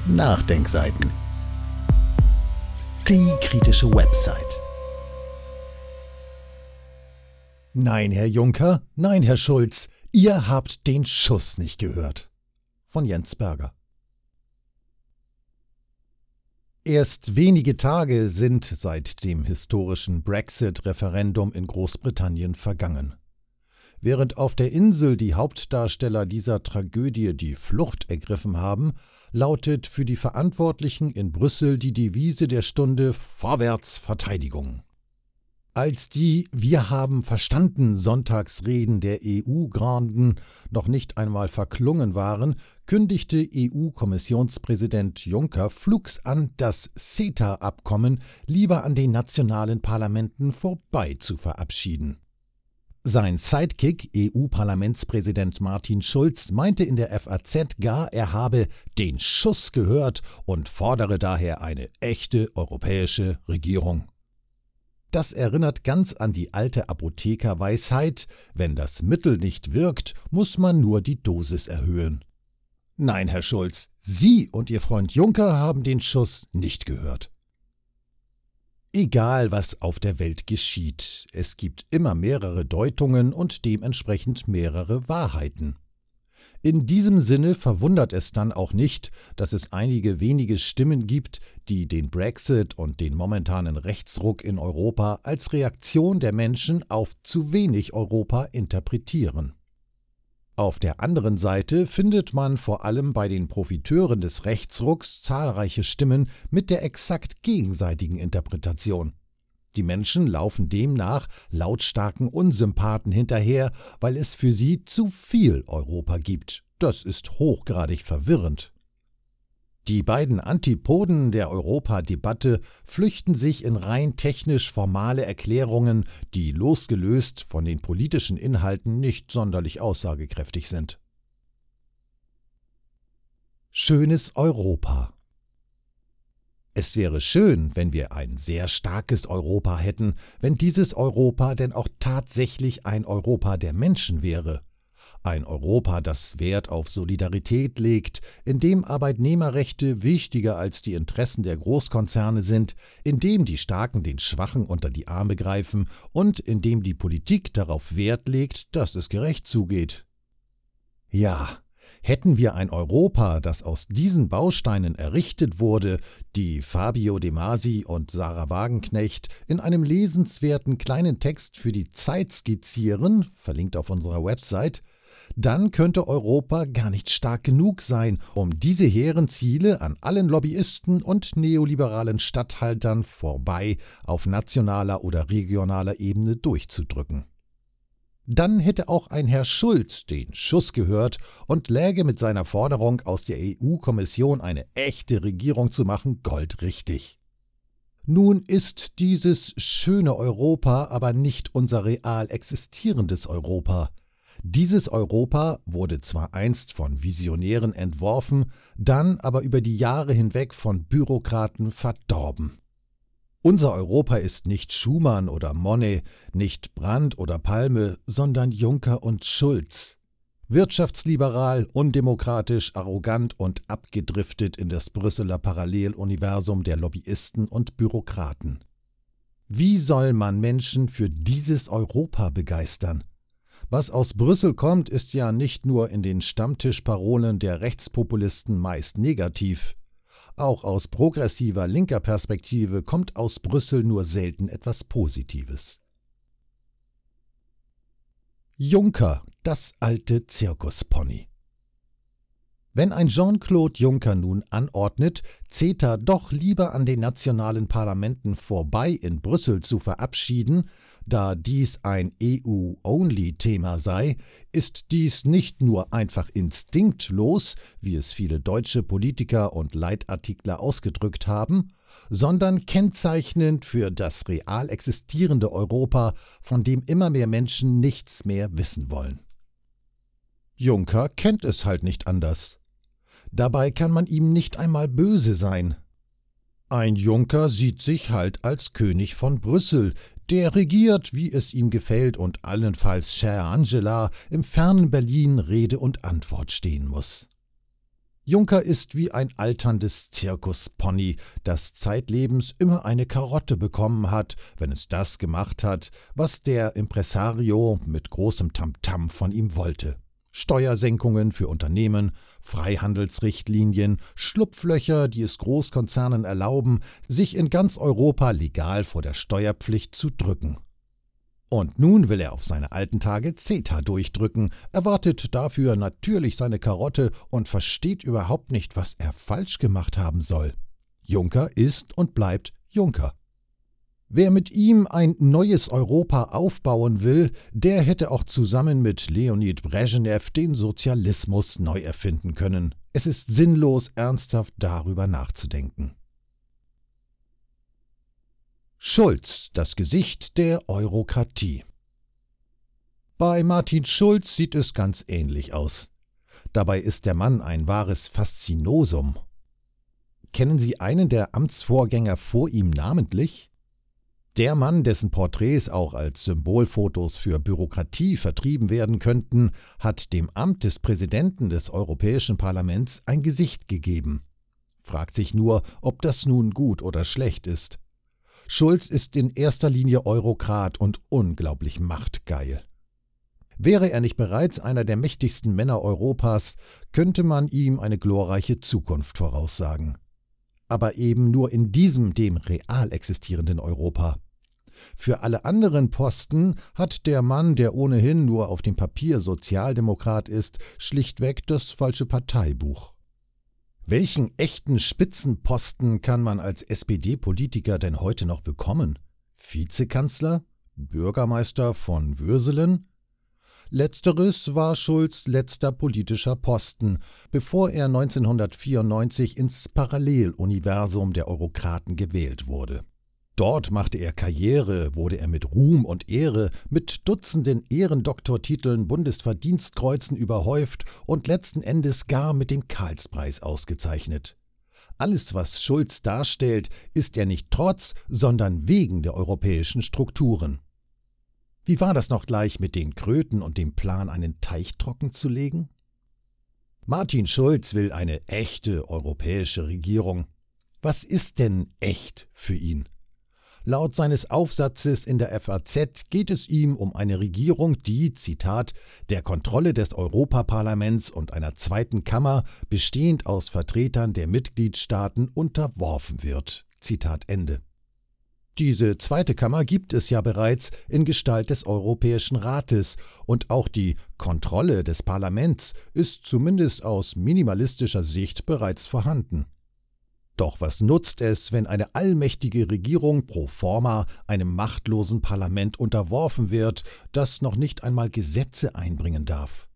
Nachdenkseiten. Die kritische Website. Nein, Herr Juncker, nein, Herr Schulz, ihr habt den Schuss nicht gehört. Von Jens Berger. Erst wenige Tage sind seit dem historischen Brexit-Referendum in Großbritannien vergangen. Während auf der Insel die Hauptdarsteller dieser Tragödie die Flucht ergriffen haben, lautet für die Verantwortlichen in Brüssel die Devise der Stunde Vorwärts Verteidigung. Als die Wir haben verstanden Sonntagsreden der EU-Granden noch nicht einmal verklungen waren, kündigte EU-Kommissionspräsident Juncker flugs an, das CETA-Abkommen lieber an den nationalen Parlamenten vorbei zu verabschieden. Sein Sidekick, EU-Parlamentspräsident Martin Schulz, meinte in der FAZ gar, er habe den Schuss gehört und fordere daher eine echte europäische Regierung. Das erinnert ganz an die alte Apothekerweisheit, wenn das Mittel nicht wirkt, muss man nur die Dosis erhöhen. Nein, Herr Schulz, Sie und Ihr Freund Juncker haben den Schuss nicht gehört. Egal, was auf der Welt geschieht, es gibt immer mehrere Deutungen und dementsprechend mehrere Wahrheiten. In diesem Sinne verwundert es dann auch nicht, dass es einige wenige Stimmen gibt, die den Brexit und den momentanen Rechtsruck in Europa als Reaktion der Menschen auf zu wenig Europa interpretieren. Auf der anderen Seite findet man vor allem bei den Profiteuren des Rechtsrucks zahlreiche Stimmen mit der exakt gegenseitigen Interpretation. Die Menschen laufen demnach lautstarken Unsympathen hinterher, weil es für sie zu viel Europa gibt. Das ist hochgradig verwirrend. Die beiden Antipoden der Europadebatte flüchten sich in rein technisch formale Erklärungen, die losgelöst von den politischen Inhalten nicht sonderlich aussagekräftig sind. Schönes Europa. Es wäre schön, wenn wir ein sehr starkes Europa hätten, wenn dieses Europa denn auch tatsächlich ein Europa der Menschen wäre. Ein Europa, das Wert auf Solidarität legt, in dem Arbeitnehmerrechte wichtiger als die Interessen der Großkonzerne sind, in dem die Starken den Schwachen unter die Arme greifen und in dem die Politik darauf Wert legt, dass es gerecht zugeht. Ja, hätten wir ein Europa, das aus diesen Bausteinen errichtet wurde, die Fabio De Masi und Sarah Wagenknecht in einem lesenswerten kleinen Text für die Zeit skizzieren, verlinkt auf unserer Website, dann könnte Europa gar nicht stark genug sein, um diese hehren Ziele an allen Lobbyisten und neoliberalen Statthaltern vorbei auf nationaler oder regionaler Ebene durchzudrücken. Dann hätte auch ein Herr Schulz den Schuss gehört und läge mit seiner Forderung aus der EU-Kommission eine echte Regierung zu machen goldrichtig. Nun ist dieses schöne Europa aber nicht unser real existierendes Europa. Dieses Europa wurde zwar einst von Visionären entworfen, dann aber über die Jahre hinweg von Bürokraten verdorben. Unser Europa ist nicht Schumann oder Monet, nicht Brandt oder Palme, sondern Juncker und Schulz. Wirtschaftsliberal, undemokratisch, arrogant und abgedriftet in das Brüsseler Paralleluniversum der Lobbyisten und Bürokraten. Wie soll man Menschen für dieses Europa begeistern? Was aus Brüssel kommt, ist ja nicht nur in den Stammtischparolen der Rechtspopulisten meist negativ. Auch aus progressiver linker Perspektive kommt aus Brüssel nur selten etwas Positives. Juncker, das alte Zirkuspony. Wenn ein Jean-Claude Juncker nun anordnet, CETA doch lieber an den nationalen Parlamenten vorbei in Brüssel zu verabschieden, da dies ein EU-Only-Thema sei, ist dies nicht nur einfach instinktlos, wie es viele deutsche Politiker und Leitartikler ausgedrückt haben, sondern kennzeichnend für das real existierende Europa, von dem immer mehr Menschen nichts mehr wissen wollen. Juncker kennt es halt nicht anders. Dabei kann man ihm nicht einmal böse sein. Ein Juncker sieht sich halt als König von Brüssel, der regiert, wie es ihm gefällt und allenfalls Chère Angela im fernen Berlin Rede und Antwort stehen muss. Juncker ist wie ein alterndes Zirkuspony, das zeitlebens immer eine Karotte bekommen hat, wenn es das gemacht hat, was der Impresario mit großem Tamtam von ihm wollte. Steuersenkungen für Unternehmen, Freihandelsrichtlinien, Schlupflöcher, die es Großkonzernen erlauben, sich in ganz Europa legal vor der Steuerpflicht zu drücken. Und nun will er auf seine alten Tage CETA durchdrücken, erwartet dafür natürlich seine Karotte und versteht überhaupt nicht, was er falsch gemacht haben soll. Juncker ist und bleibt Juncker. Wer mit ihm ein neues Europa aufbauen will, der hätte auch zusammen mit Leonid Brezhnev den Sozialismus neu erfinden können. Es ist sinnlos, ernsthaft darüber nachzudenken. Schulz, das Gesicht der Eurokratie. Bei Martin Schulz sieht es ganz ähnlich aus. Dabei ist der Mann ein wahres Faszinosum. Kennen Sie einen der Amtsvorgänger vor ihm namentlich? Der Mann, dessen Porträts auch als Symbolfotos für Bürokratie vertrieben werden könnten, hat dem Amt des Präsidenten des Europäischen Parlaments ein Gesicht gegeben. Fragt sich nur, ob das nun gut oder schlecht ist. Schulz ist in erster Linie Eurokrat und unglaublich machtgeil. Wäre er nicht bereits einer der mächtigsten Männer Europas, könnte man ihm eine glorreiche Zukunft voraussagen. Aber eben nur in diesem, dem real existierenden Europa. Für alle anderen Posten hat der Mann, der ohnehin nur auf dem Papier Sozialdemokrat ist, schlichtweg das falsche Parteibuch. Welchen echten Spitzenposten kann man als SPD-Politiker denn heute noch bekommen? Vizekanzler? Bürgermeister von Würselen? Letzteres war Schulz' letzter politischer Posten, bevor er 1994 ins Paralleluniversum der Eurokraten gewählt wurde. Dort machte er Karriere, wurde er mit Ruhm und Ehre, mit Dutzenden Ehrendoktortiteln, Bundesverdienstkreuzen überhäuft und letzten Endes gar mit dem Karlspreis ausgezeichnet. Alles, was Schulz darstellt, ist er nicht trotz, sondern wegen der europäischen Strukturen. Wie war das noch gleich mit den Kröten und dem Plan, einen Teich trocken zu legen? Martin Schulz will eine echte europäische Regierung. Was ist denn echt für ihn? Laut seines Aufsatzes in der FAZ geht es ihm um eine Regierung, die, Zitat, der Kontrolle des Europaparlaments und einer zweiten Kammer, bestehend aus Vertretern der Mitgliedstaaten, unterworfen wird. Zitat Ende. Diese zweite Kammer gibt es ja bereits in Gestalt des Europäischen Rates und auch die Kontrolle des Parlaments ist zumindest aus minimalistischer Sicht bereits vorhanden. Doch was nutzt es, wenn eine allmächtige Regierung pro forma einem machtlosen Parlament unterworfen wird, das noch nicht einmal Gesetze einbringen darf?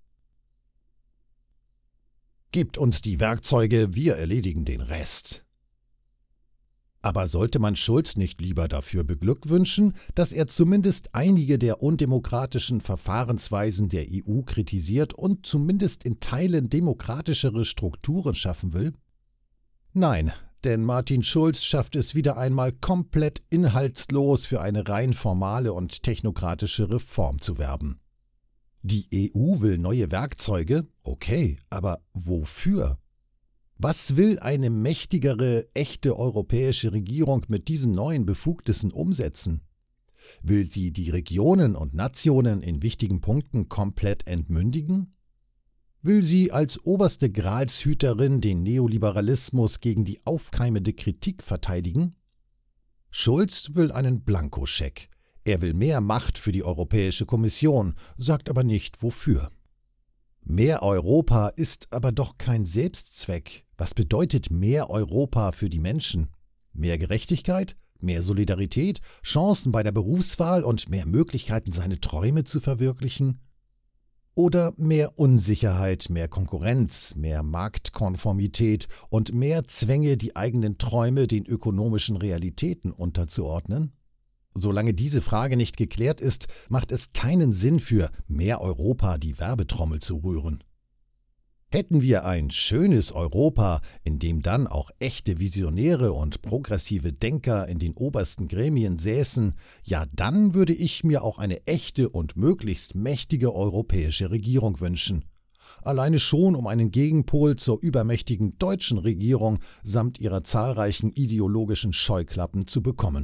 Gebt uns die Werkzeuge, wir erledigen den Rest. Aber sollte man Schulz nicht lieber dafür beglückwünschen, dass er zumindest einige der undemokratischen Verfahrensweisen der EU kritisiert und zumindest in Teilen demokratischere Strukturen schaffen will? Nein, denn Martin Schulz schafft es wieder einmal komplett inhaltslos für eine rein formale und technokratische Reform zu werben. Die EU will neue Werkzeuge, okay, aber wofür? Was will eine mächtigere, echte europäische Regierung mit diesen neuen Befugnissen umsetzen? Will sie die Regionen und Nationen in wichtigen Punkten komplett entmündigen? Will sie als oberste Gralshüterin den Neoliberalismus gegen die aufkeimende Kritik verteidigen? Schulz will einen Blankoscheck. Er will mehr Macht für die Europäische Kommission, sagt aber nicht wofür. Mehr Europa ist aber doch kein Selbstzweck. Was bedeutet mehr Europa für die Menschen? Mehr Gerechtigkeit? Mehr Solidarität? Chancen bei der Berufswahl und mehr Möglichkeiten, seine Träume zu verwirklichen? Oder mehr Unsicherheit, mehr Konkurrenz, mehr Marktkonformität und mehr Zwänge, die eigenen Träume den ökonomischen Realitäten unterzuordnen? Solange diese Frage nicht geklärt ist, macht es keinen Sinn für mehr Europa die Werbetrommel zu rühren. Hätten wir ein schönes Europa, in dem dann auch echte Visionäre und progressive Denker in den obersten Gremien säßen, ja, dann würde ich mir auch eine echte und möglichst mächtige europäische Regierung wünschen. alleine schon um einen Gegenpol zur übermächtigen deutschen Regierung samt ihrer zahlreichen ideologischen Scheuklappen zu bekommen.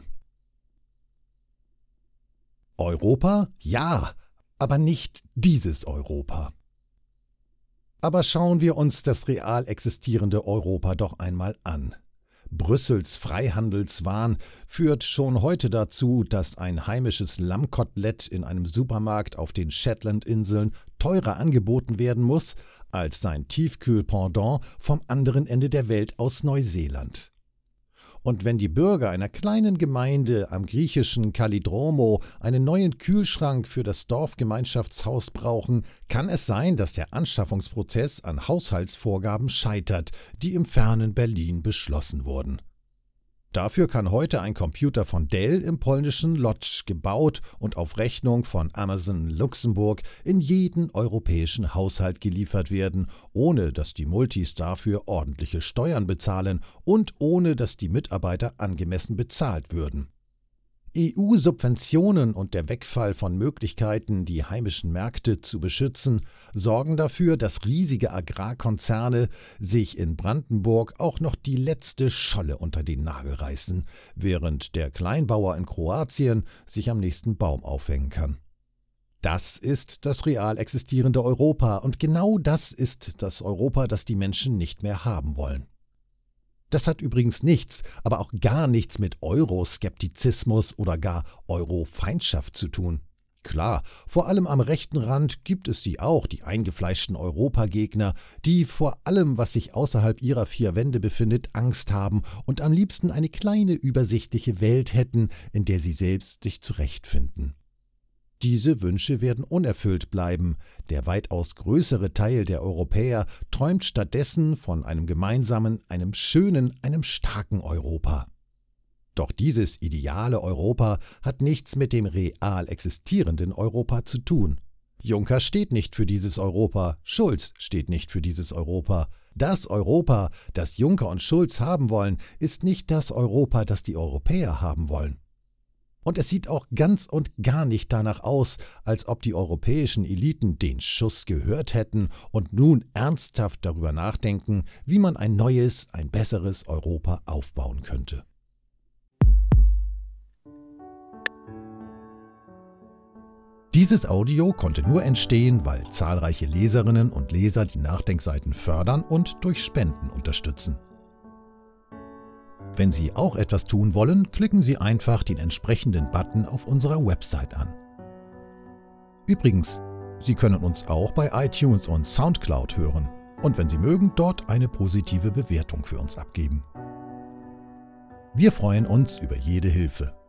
Europa? Ja, aber nicht dieses Europa. Aber schauen wir uns das real existierende Europa doch einmal an. Brüssels Freihandelswahn führt schon heute dazu, dass ein heimisches Lammkotelett in einem Supermarkt auf den Shetlandinseln teurer angeboten werden muss als sein Tiefkühlpendant vom anderen Ende der Welt aus Neuseeland. Und wenn die Bürger einer kleinen Gemeinde am griechischen Kallidromo einen neuen Kühlschrank für das Dorfgemeinschaftshaus brauchen, kann es sein, dass der Anschaffungsprozess an Haushaltsvorgaben scheitert, die im fernen Berlin beschlossen wurden. Dafür kann heute ein Computer von Dell im polnischen Łódź gebaut und auf Rechnung von Amazon Luxemburg in jeden europäischen Haushalt geliefert werden, ohne dass die Multis dafür ordentliche Steuern bezahlen und ohne dass die Mitarbeiter angemessen bezahlt würden. EU-Subventionen und der Wegfall von Möglichkeiten, die heimischen Märkte zu beschützen, sorgen dafür, dass riesige Agrarkonzerne sich in Brandenburg auch noch die letzte Scholle unter den Nagel reißen, während der Kleinbauer in Kroatien sich am nächsten Baum aufhängen kann. Das ist das real existierende Europa und genau das ist das Europa, das die Menschen nicht mehr haben wollen. Das hat übrigens nichts, aber auch gar nichts mit Euroskeptizismus oder gar Eurofeindschaft zu tun. Klar, vor allem am rechten Rand gibt es sie auch, die eingefleischten Europagegner, die vor allem, was sich außerhalb ihrer vier Wände befindet, Angst haben und am liebsten eine kleine, übersichtliche Welt hätten, in der sie selbst sich zurechtfinden. Diese Wünsche werden unerfüllt bleiben. Der weitaus größere Teil der Europäer träumt stattdessen von einem gemeinsamen, einem schönen, einem starken Europa. Doch dieses ideale Europa hat nichts mit dem real existierenden Europa zu tun. Juncker steht nicht für dieses Europa, Schulz steht nicht für dieses Europa. Das Europa, das Juncker und Schulz haben wollen, ist nicht das Europa, das die Europäer haben wollen. Und es sieht auch ganz und gar nicht danach aus, als ob die europäischen Eliten den Schuss gehört hätten und nun ernsthaft darüber nachdenken, wie man ein neues, ein besseres Europa aufbauen könnte. Dieses Audio konnte nur entstehen, weil zahlreiche Leserinnen und Leser die Nachdenkseiten fördern und durch Spenden unterstützen. Wenn Sie auch etwas tun wollen, klicken Sie einfach den entsprechenden Button auf unserer Website an. Übrigens, Sie können uns auch bei iTunes und Soundcloud hören und wenn Sie mögen, dort eine positive Bewertung für uns abgeben. Wir freuen uns über jede Hilfe.